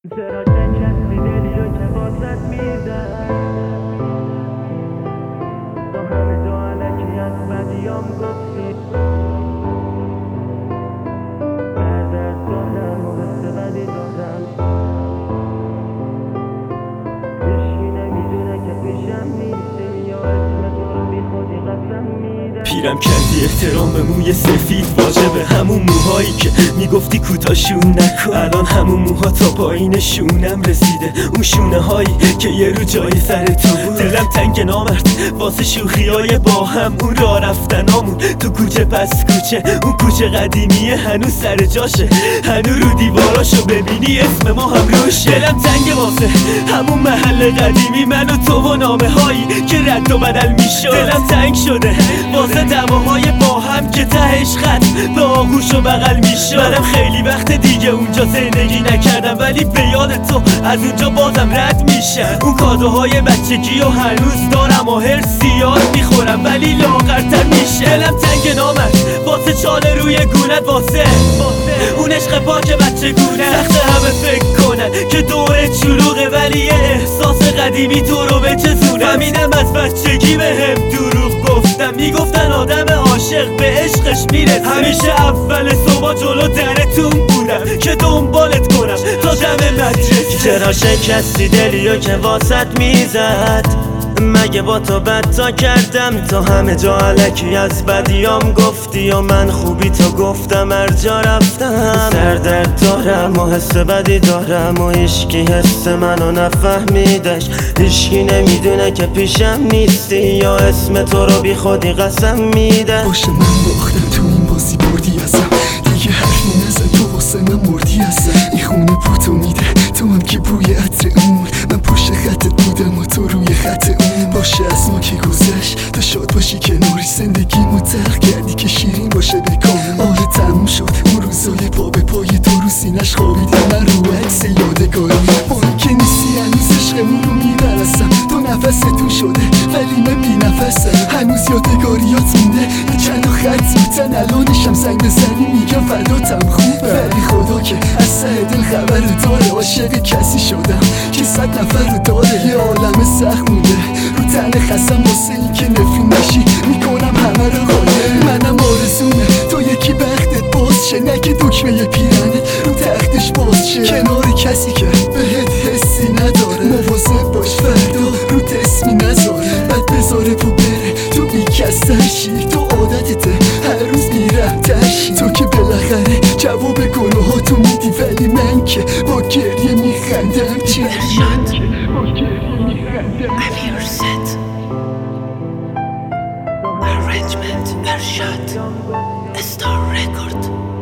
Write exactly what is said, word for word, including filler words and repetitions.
چرا شکستی دلی رو که واسط میزد تو همه جا علکی از بدیام گفتی در درد دارم و حس بدی دارم هیچکی نمیدونه که پیشم نیستی یا اسم تو رو بی خودی قسم میدم پیرم کردی احترام به موی سفید واجبه همون موهایی که میگفتی کوتاشون نکن الان همون موها تا پایین شونم رسیده اون شونه هایی که یه رو جای سر تو بود دلم تنگ نامرد واسه شوخی های با هم اون راه رفتنامون تو کوچه پس کوچه اون کوچه قدیمیه هنوز سر جاشه هنوز رو دیواراشو ببینی اسم ما هم روشه دلم تنگ واسه همون محل قدیمی من و تو و نامه هایی که رد و بدل میشد دلم تنگ شده واسه دماهای با هم که تهش خط به آغوش و بغل میشد منم خیلی وقت دیگه اونجا زندگی نکردم ولی به یاد تو از اونجا بازم رد میشم اون کادوهای بچگی و هنوز دارم و هر سیاد میخورم ولی لاغرتر میشه دلم تنگ نامرد واسه چاله روی گونت واسه اون عشق پاک بچه گونه سخت همه فکر کنن که دوره شلوغه ولی یه احساس قدیمی تو رو به چزونه فهمیدم از بچگی به هم دروغ گفتم میگفتن آدم عاشق به عشقش میره همیشه اول صبح جلو درتون بودم که دنبالت کنم تا دم مدرسه چرا شکستی دلیو که واسط میزد مگه با تو بدتا کردم تا همه جا علکی از بدیام گفتی و من خوبی تو گفتم هر جا رفتم سر درد دارم و حس بدی دارم و هیچکی حس منو نفهمیدش هیچکی نمیدونه که پیشم نیستی یا اسم تو رو بی خودی قسم میده باشه من باختم تو این بازی بردی ازم دیگه حرفی نزن تو واسه من مردی ازم این خونه بوتو میده تو هم که بوی عطر اون من پشت خطت بودم و تو روی خط اون باشه از ما که گذشت تو شاد باشی کناری زندگی مترق کردی که شیرین باشه بکامل آره تموم شد اون روزای پا به پای تو رو سینش خوابیدم من رو عکس یادگاری با این که نیستی هنوز عشقمون رو میبرسم تو نفستون شده ولی من بی نفسم هنوز یادگاریات مونده یه چند خط میتن الانشم زنگ بزنی میگم فداتم خوبه ولی خدا که از سه دل خبر داره عاشق کسی شدم که صد نفر رو داره یه عالم سخت مونده رو تن خستم واسه این که نفرین نشی میکنم همه رو خاله منم آرزومه تو یکی بختت باز شه نه که دکمه پیرنت رو تختش باز شه کنار کسی که بهت حسی نداره مواظب باش فردا رو تسمی نذاره بعد بذاره پو بره تو بی کس ترشی تو عادتته هر روز میرم ترشی تو که بالاخره جواب گناه تو میدی ولی من که با گریه میخندم چی با گریه میخندم Amir Set Arrangement Ershad Star Record